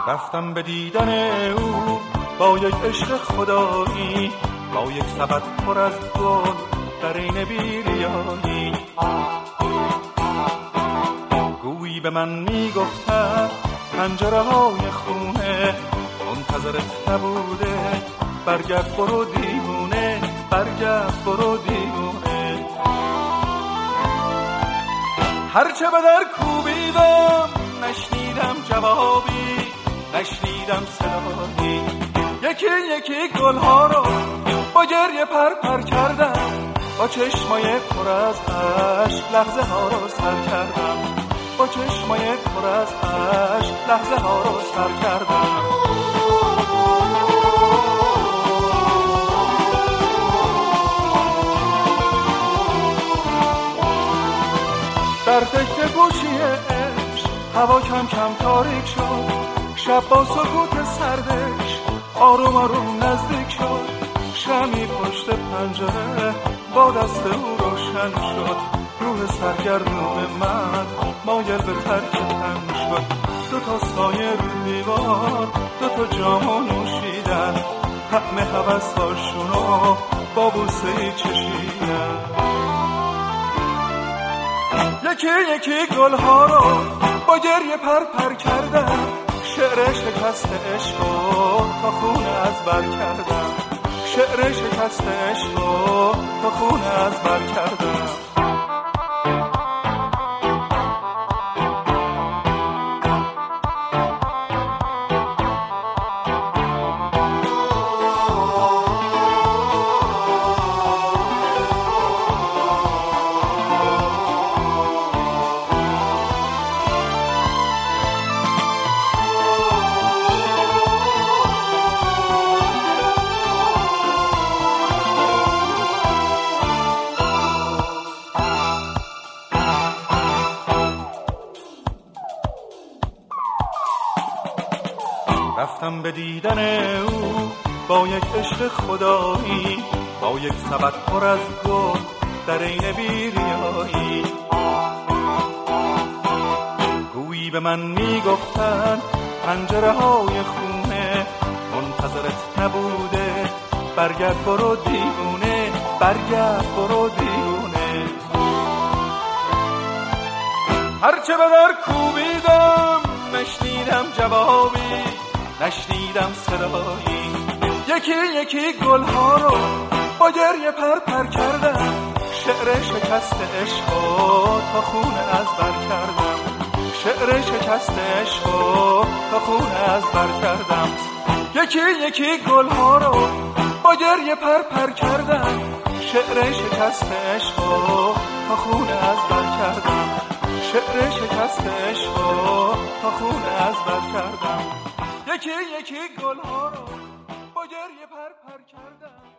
رفتم به دیدن او با یک عشق خدایی، با یک سبد پر از گل در این بیریایی. گویی به من میگفتن پنجره های خونه منتظرت نبوده، برگرد برو دیوونه، برگرد برو دیوونه. هرچه به در کوبیدم نشنیدم جوابی، نشنیدم صدایی. یکی یکی گلها رو با گریه پر کردم، با چشمای پر از اشک لحظه ها رو سر کردم، با چشمای پر از اشک لحظه ها رو سر کردم. در تکه گوشی عشق هوا کم کم تاریک شد، شب با سکوت سردش آروم آروم نزدیک شد. شمی پشت پنجره با دست او روشن شد، روح سرگردون من مایل به ترک تن شد. دو تا سایه رو دیوار، دو تا جامو نوشیدن، طعم هوس‌هاشونو با بوسه‌ای چشیدن. یکی یکی گلها رو با گریه پر کردم، شعر شکست عشقو تا خون از بر کردم، شعر شکست عشقو تا خون از بر کردم. رفتم به دیدن او با یک عشق خدایی، با یک سبد پر از گل در این بیریایی. گویی به من میگفتن پنجره های خونه منتظرت نبوده، برگرد برو دیوونه، برگرد برو دیوونه. هرچه به در کوبیدم نشنیدم جوابی، نشنیدم صدایی. یکی یکی گلها رو با گریه پر کردم، شعر شکست عشقو تا خون از بر کردم، شعر شکست عشقو تا خون از بر کردم. یکی یکی گلها رو با گریه پر کردم، شعر شکست عشقو تا خون از بر کردم، شعر شکست عشقو تا خون از بر کردم. یکی یکی گلها رو با گریه پر کردم.